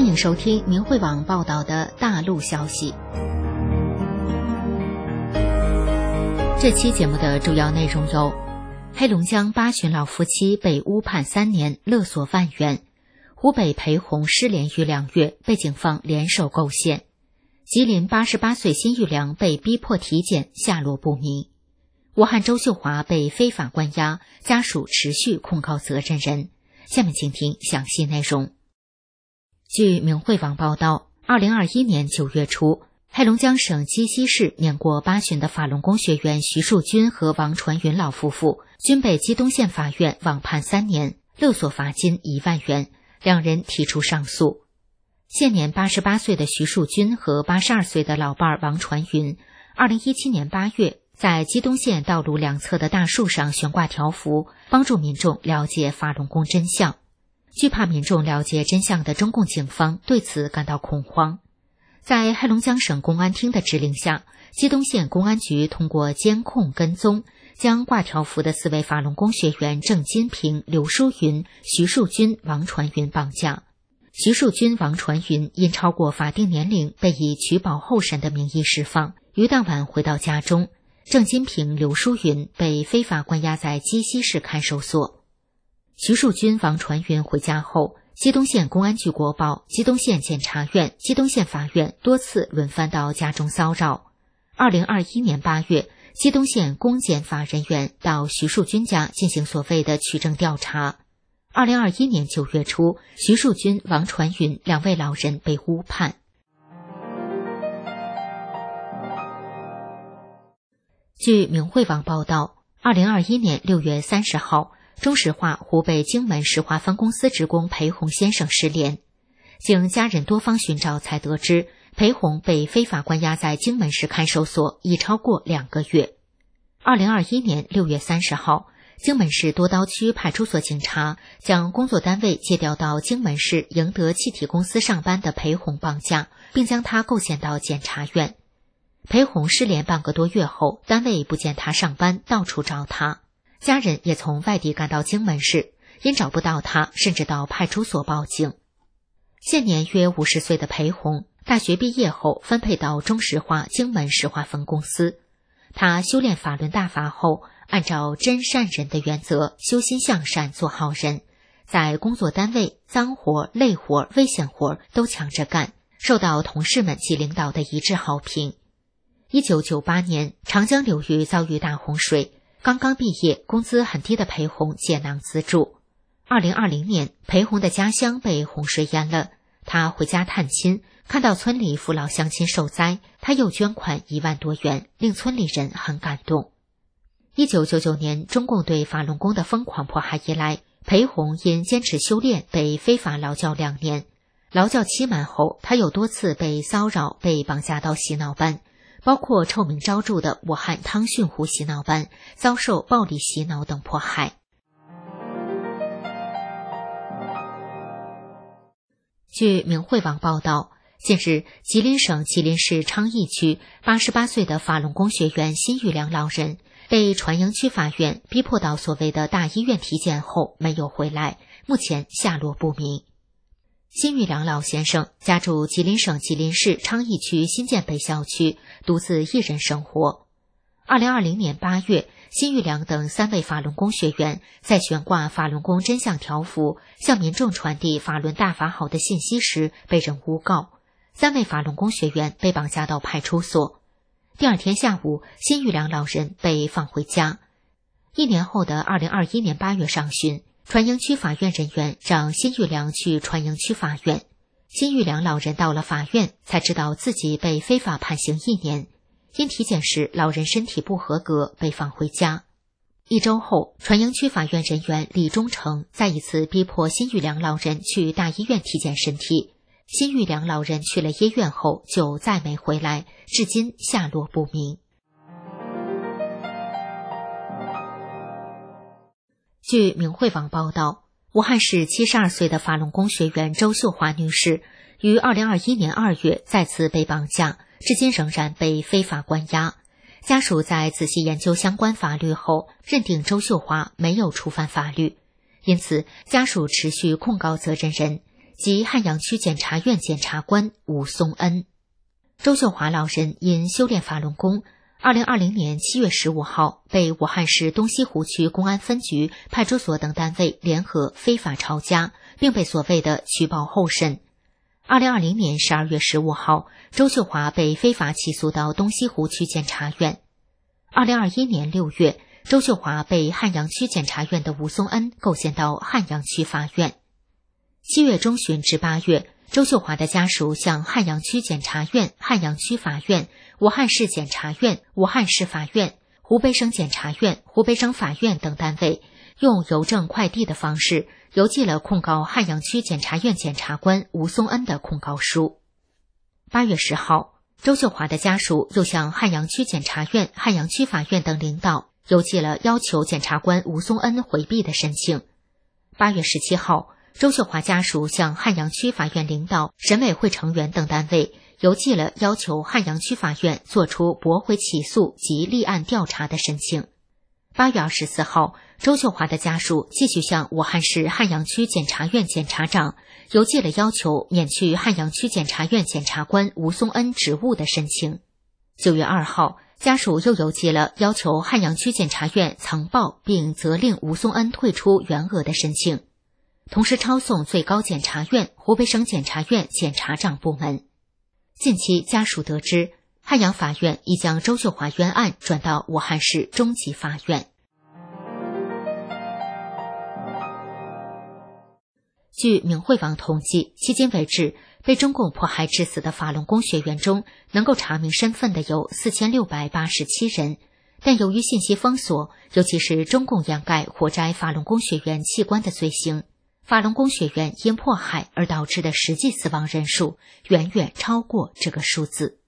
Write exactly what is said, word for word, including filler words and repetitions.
欢迎收听明慧网报道的大陆消息。这期节目的主要内容有：黑龙江八旬老夫妻被诬判三年，勒索万元；湖北裴红失联逾两月，被警方联手构陷；吉林八十八岁辛玉良被逼迫体检，下落不明；武汉周秀华被非法关押，家属持续控告责任人。下面请听详细内容。据明慧网报道，二零二一年九月初，黑龙江省鸡西市年过八旬的法轮功学员徐树军和王传云老夫妇均被鸡东县法院网判三年，勒索罚金一万元，两人提出上诉。现年八十八岁的徐树军和八十二岁的老伴王传云，二零一七年八月在鸡东县道路两侧的大树上悬挂条幅，帮助民众了解法轮功真相。惧怕民众了解真相的中共警方对此感到恐慌。在黑龙江省公安厅的指令下，鸡东县公安局通过监控跟踪，将挂条幅的四位法轮功学员郑金平、刘淑云、徐树军、王传云绑架。徐树军、王传云因超过法定年龄，被以取保候审的名义释放，于当晚回到家中。郑金平、刘淑云被非法关押在鸡西市看守所。徐树军、王传云回家后，鸡东县公安局国报、鸡东县检察院、鸡东县法院多次轮番到家中骚扰。二零二一年八月，鸡东县公检法人员到徐树军家进行所谓的取证调查。二零二一年九月初，徐树军、王传云两位老人被诬判。据明慧网报道，二零二一年六月三十号，中石化湖北荆门石化分公司职工裴红先生失联，经家人多方寻找才得知，裴红被非法关押在荆门市看守所已超过两个月。二零二一年六月三十号，荆门市多刀区派出所警察将工作单位借调到荆门市盈德气体公司上班的裴红绑架，并将他构陷到检察院。裴红失联半个多月后，单位不见他上班，到处找他。家人也从外地赶到荆门市，因找不到他，甚至到派出所报警。现年约五十岁的裴红，大学毕业后分配到中石化荆门石化分公司。他修炼法轮大法后，按照真善忍的原则，修心向善，做好人。在工作单位，脏活、累活、危险活都抢着干，受到同事们及领导的一致好评。一九九八年，长江流域遭遇大洪水。刚刚毕业，工资很低的裴红解囊资助。二零二零年，裴红的家乡被洪水淹了，他回家探亲，看到村里父老乡亲受灾，他又捐款一万多元，令村里人很感动。一九九九年，中共对法轮功的疯狂迫害以来，裴红因坚持修炼被非法劳教两年，劳教期满后，他又多次被骚扰，被绑架到洗脑班，包括臭名昭著的武汉汤逊湖洗脑班，遭受暴力洗脑等迫害。据明慧网报道，近日，吉林省吉林市昌邑区八十八岁的法轮功学员辛玉良老人被船营区法院逼迫到所谓的大医院体检后没有回来，目前下落不明。辛玉良老先生家住吉林省吉林市昌邑区新建北校区，独自一人生活。二零二零年八月，辛玉良等三位法轮功学员在悬挂法轮功真相条幅，向民众传递法轮大法好的信息时被人诬告，三位法轮功学员被绑架到派出所。第二天下午，辛玉良老人被放回家。一年后的二零二一年八月上旬，船营区法院人员让辛玉良去船营区法院。辛玉良老人到了法院，才知道自己被非法判刑一年。因体检时老人身体不合格，被放回家。一周后，船营区法院人员李忠诚再一次逼迫辛玉良老人去大医院体检身体。辛玉良老人去了医院后就再没回来，至今下落不明。据明慧网报道，武汉市七十二岁的法轮功学员周秀华女士于二零二一年二月再次被绑架，至今仍然被非法关押。家属在仔细研究相关法律后，认定周秀华没有触犯法律，因此家属持续控告责任人， 及汉阳区检察院检察官吴松恩。周秀华老人因修炼法轮功，二零二零年七月十五号被武汉市东西湖区公安分局、派出所等单位联合非法抄家，并被所谓的取保候审。二零二零年十二月十五号，周秀华被非法起诉到东西湖区检察院。二零二一年六月，周秀华被汉阳区检察院的吴松恩构陷到汉阳区法院。七月中旬至八月，周秀华的家属向汉阳区检察院、汉阳区法院、武汉市检察院、武汉市法院、湖北省检察院、湖北省法院等单位用邮政快递的方式邮寄了控告汉阳区检察院检察官吴松恩的控告书。八月十号，周秀华的家属又向汉阳区检察院、汉阳区法院等领导邮寄了要求检察官吴松恩回避的申请。八月十七号，周秀华家属向汉阳区法院领导、审委会成员等单位邮寄了要求汉阳区法院作出驳回起诉及立案调查的申请。八月二十四号，周秀华的家属继续向武汉市汉阳区检察院检察长邮寄了要求免去汉阳区检察院检察官吴松恩职务的申请。九月二号，家属又邮寄了要求汉阳区检察院曾报并责令吴松恩退出原额的申请，同时抄送最高检察院、湖北省检察院检察长部门。近期家属得知，汉阳法院已将周秀华冤案转到武汉市中级法院。据明慧网统计，迄今为止，被中共迫害致死的法轮功学员中，能够查明身份的有四千六百八十七人，但由于信息封锁，尤其是中共掩盖活摘法轮功学员器官的罪行，法轮功学员因迫害而导致的实际死亡人数远远超过这个数字。